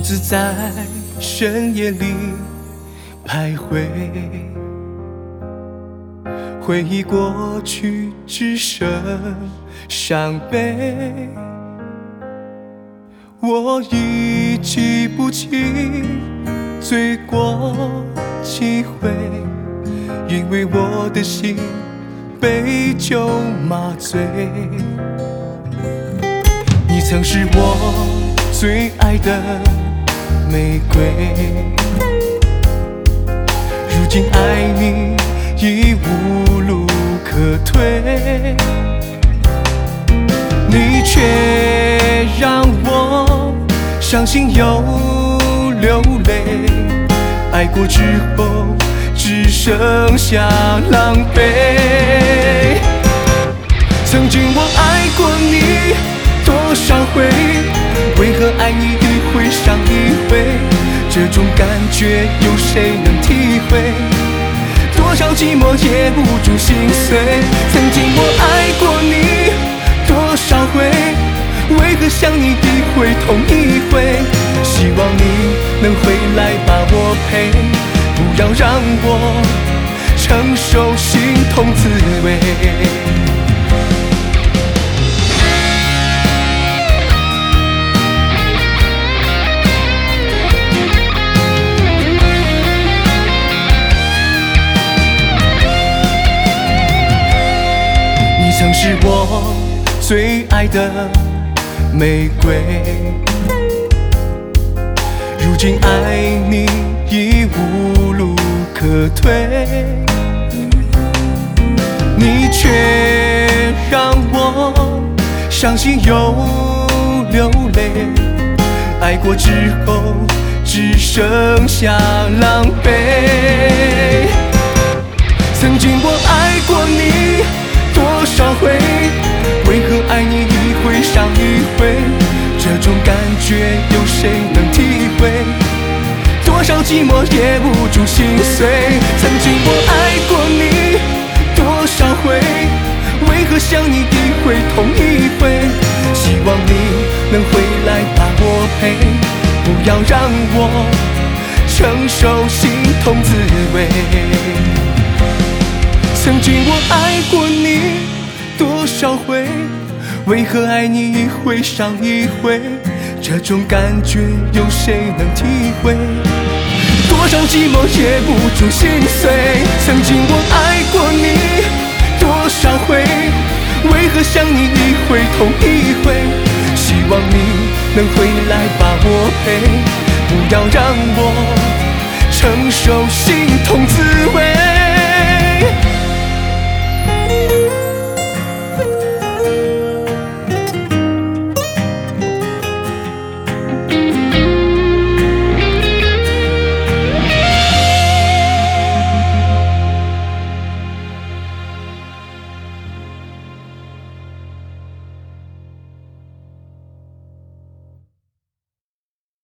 自在深夜里徘徊，回忆过去只剩伤悲。我已记不起醉过几回，因为我的心被酒麻醉。你曾是我最爱的玫瑰，如今爱你已无路可退，你却让我伤心又流泪，爱过之后只剩下狼狈。曾经我爱过你多少回，为何爱你一回伤一回？这种感觉有谁能体会？多少寂寞也不住心碎。曾经我爱过你多少回，为何想你一回痛一回？希望你能回来把我陪，不要让我承受心痛滋味。你曾是我最爱的玫瑰，如今爱你已无路可退，你却让我伤心又流泪，爱过之后只剩下狼狈。曾经我爱过你多少回，为何爱你一回伤一回？这种感觉有谁能体会？多少寂寞也无住心碎。曾经我爱过你多少回，为何想你一回痛一回？希望你能回来把我陪，不要让我承受心痛滋味。曾经我爱过你多少回，为何爱你一回伤一回？这种感觉有谁能体会？多少寂寞也不住心碎。曾经我爱过你多少回，为何想你一回痛一回？希望你能回来把我陪，不要让我承受心痛滋味。